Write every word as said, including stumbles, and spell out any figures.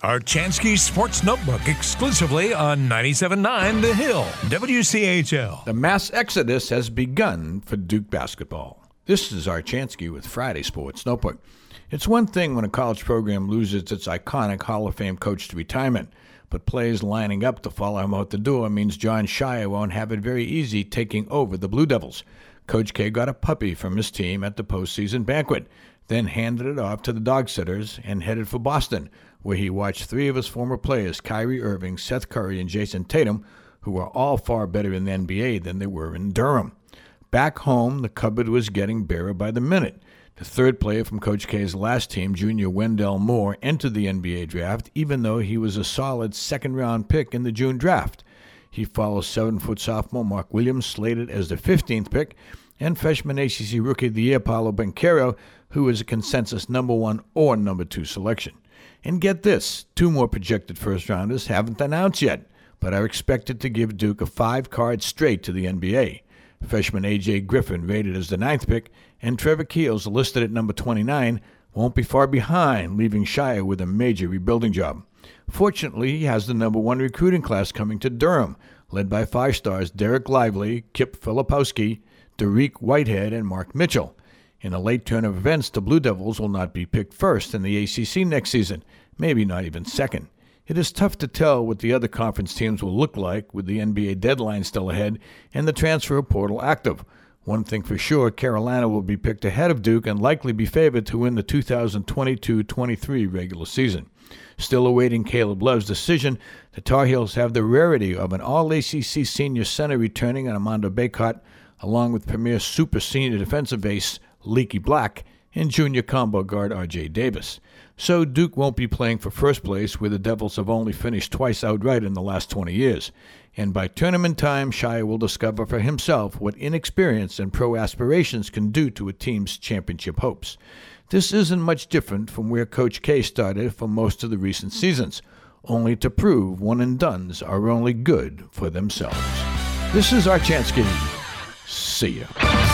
Archansky Sports Notebook exclusively on ninety-seven point nine The Hill, W C H L. The mass exodus has begun for Duke basketball. This is Archansky with Friday Sports Notebook. It's one thing when a college program loses its iconic Hall of Fame coach to retirement, but players lining up to follow him out the door means Jon Scheyer won't have it very easy taking over the Blue Devils. Coach K got a puppy from his team at the postseason banquet, then handed it off to the dog sitters and headed for Boston, where he watched three of his former players, Kyrie Irving, Seth Curry, and Jason Tatum, who are all far better in the N B A than they were in Durham. Back home, the cupboard was getting barer by the minute. The third player from Coach K's last team, junior Wendell Moore, entered the N B A draft, even though he was a solid second-round pick in the June draft. He follows seven-foot sophomore Mark Williams, slated as the fifteenth pick, and freshman A C C Rookie of the Year Paolo Banchero, who is a consensus number one or number two selection. And get this, two more projected first-rounders haven't announced yet, but are expected to give Duke a five-card straight to the N B A. Freshman A J Griffin, rated as the ninth pick, and Trevor Keels, listed at number twenty-nine, won't be far behind, leaving Scheyer with a major rebuilding job. Fortunately, he has the number one recruiting class coming to Durham, led by five stars Derek Lively, Kip Filipowski, Dariq Whitehead, and Mark Mitchell. In a late turn of events, the Blue Devils will not be picked first in the A C C next season, maybe not even second. It is tough to tell what the other conference teams will look like with the N B A deadline still ahead and the transfer portal active. One thing for sure, Carolina will be picked ahead of Duke and likely be favored to win the two thousand twenty-two twenty-three regular season. Still awaiting Caleb Love's decision, the Tar Heels have the rarity of an all-A C C senior center returning in Armando Bacot, along with premier super senior defensive ace Leaky Black and junior combo guard R J Davis. So Duke won't be playing for first place, where the Devils have only finished twice outright in the last twenty years. And by tournament time, Scheyer will discover for himself what inexperience and pro aspirations can do to a team's championship hopes. This isn't much different from where Coach K started for most of the recent seasons, only to prove one-and-dones are only good for themselves. This is Archansky. See ya.